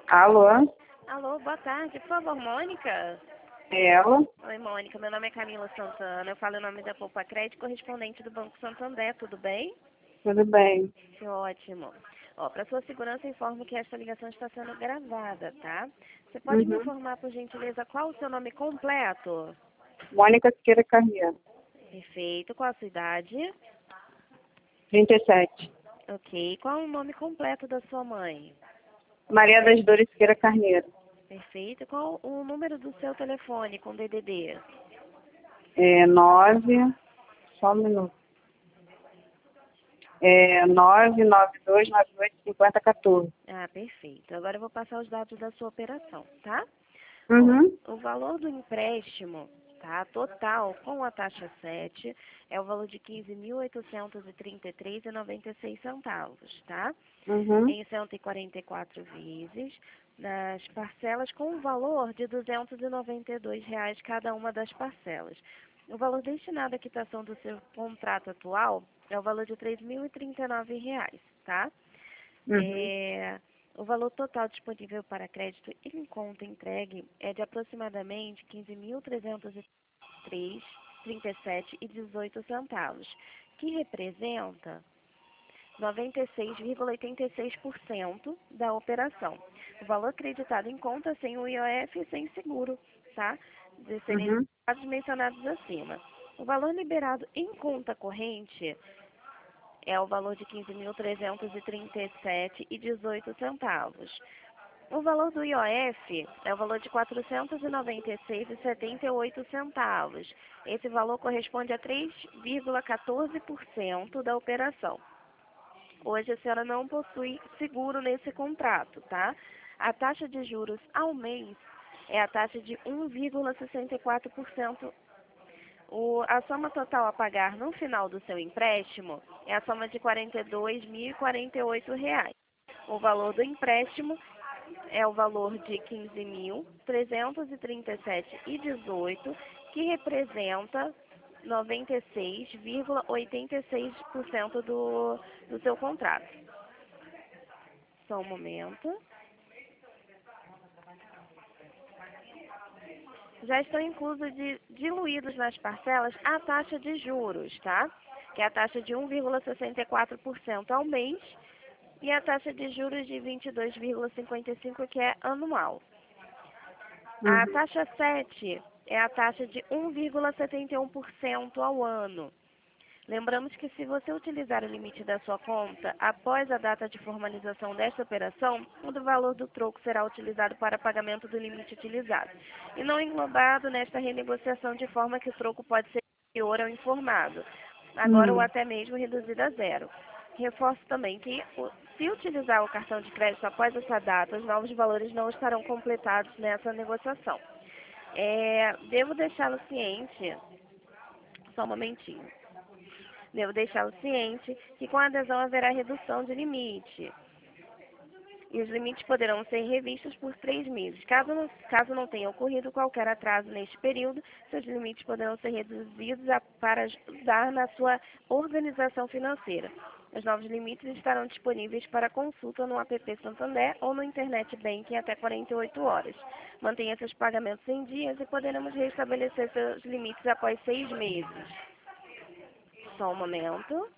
Alô? Alô, boa tarde. Por favor, Mônica? É ela? Oi, Mônica. Meu nome é Camila Santana. Eu falo em nome da Poupa Crédito, correspondente do Banco Santander. Tudo bem? Tudo bem. Que ótimo. Ó, para sua segurança, informo que esta ligação está sendo gravada, tá? Você pode me Uhum. informar, por gentileza, qual o seu nome completo? Mônica Siqueira Carneiro. Perfeito. Qual a sua idade? 37. Ok. Qual o nome completo da sua mãe? Maria das Dores Siqueira Carneiro. Perfeito. Qual o número do seu telefone com DDD? É 9. Só um minuto. É 992985014. Ah, perfeito. Agora eu vou passar os dados da sua operação, tá? Ó, Uhum. o valor do empréstimo, tá? Total, com a taxa 7, é o valor de 15.833,96 centavos, tá? Uhum. Em 144 vezes, nas parcelas com um valor de R$ 292 cada uma das parcelas. O valor destinado à quitação do seu contrato atual é o valor de R$ 3.039, tá? Uhum. O valor total disponível para crédito em conta entregue é de aproximadamente R$ 15.337,18 centavos, que representa 96,86% da operação. O valor acreditado em conta sem o IOF e sem seguro, tá? De serem Uhum. dados mencionados acima. O valor liberado em conta corrente é o valor de R$ 15.337,18 centavos. O valor do IOF é o valor de R$ 496,78 centavos. Esse valor corresponde a 3,14% da operação. Hoje a senhora não possui seguro nesse contrato, tá? A taxa de juros ao mês é a taxa de 1,64%. A soma total a pagar no final do seu empréstimo é a soma de R$ 42.048. O valor do empréstimo é o valor de R$ 15.337,18, que representa 96,86% do seu contrato. Só um momento. Já estão inclusos diluídos nas parcelas a taxa de juros, tá? Que é a taxa de 1,64% ao mês e a taxa de juros de 22,55%, que é anual. A Uhum. taxa 7 é a taxa de 1,71% ao ano. Lembramos que se você utilizar o limite da sua conta após a data de formalização desta operação, o valor do troco será utilizado para pagamento do limite utilizado e não englobado nesta renegociação, de forma que o troco pode ser inferior ao informado, agora ou Uhum. até mesmo reduzido a zero. Reforço também que, se utilizar o cartão de crédito após essa data, os novos valores não estarão completados nessa negociação. Devo deixá-lo ciente, só um momentinho. Devo deixá-lo ciente que com a adesão haverá redução de limite. E os limites poderão ser revistos por 3 meses. Caso não tenha ocorrido qualquer atraso neste período, seus limites poderão ser reduzidos para ajudar na sua organização financeira. Os novos limites estarão disponíveis para consulta no app Santander ou no Internet Banking até 48 horas. Mantenha seus pagamentos em dias e poderemos restabelecer seus limites após 6 meses. Só um momento.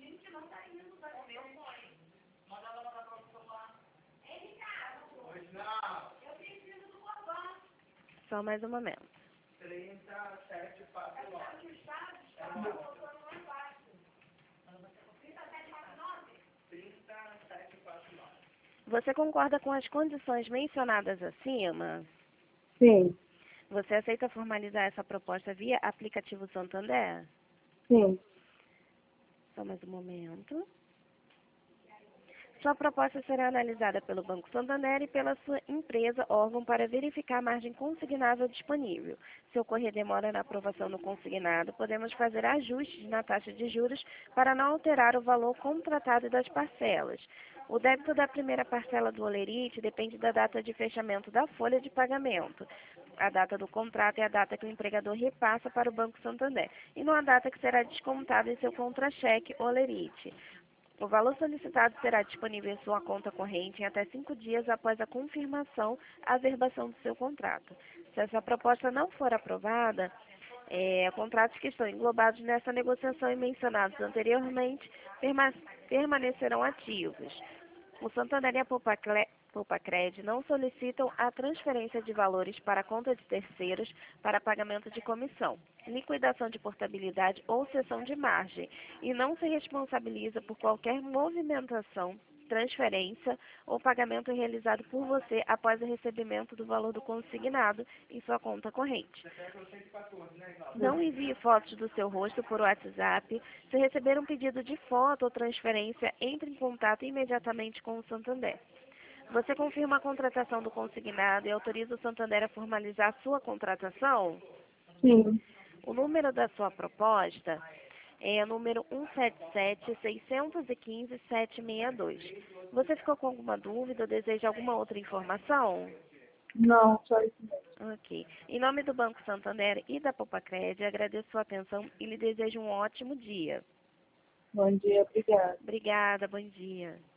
Só mais um momento. Você concorda com as condições mencionadas acima? Sim. Você aceita formalizar essa proposta via aplicativo Santander? Sim. Só mais um momento. Sua proposta será analisada pelo Banco Santander e pela sua empresa, órgão, para verificar a margem consignável disponível. Se ocorrer demora na aprovação do consignado, podemos fazer ajustes na taxa de juros para não alterar o valor contratado das parcelas. O débito da primeira parcela do Olerite depende da data de fechamento da folha de pagamento. A data do contrato é a data que o empregador repassa para o Banco Santander, e não a data que será descontada em seu contra-cheque Olerite. O valor solicitado será disponível em sua conta corrente em até 5 dias após a confirmação, a averbação do seu contrato. Se essa proposta não for aprovada, contratos que estão englobados nessa negociação e mencionados anteriormente permanecerão ativos. O Santander e a Poupacred não solicitam a transferência de valores para a conta de terceiros para pagamento de comissão, liquidação de portabilidade ou cessão de margem e não se responsabiliza por qualquer movimentação, transferência ou pagamento realizado por você após o recebimento do valor do consignado em sua conta corrente. Não envie fotos do seu rosto por WhatsApp. Se receber um pedido de foto ou transferência, entre em contato imediatamente com o Santander. Você confirma a contratação do consignado e autoriza o Santander a formalizar a sua contratação? Sim. O número da sua proposta é o número 177-615-762. Você ficou com alguma dúvida ou deseja alguma outra informação? Não, só isso mesmo. Ok. Em nome do Banco Santander e da Poupacred, agradeço sua atenção e lhe desejo um ótimo dia. Bom dia, obrigada. Obrigada, bom dia.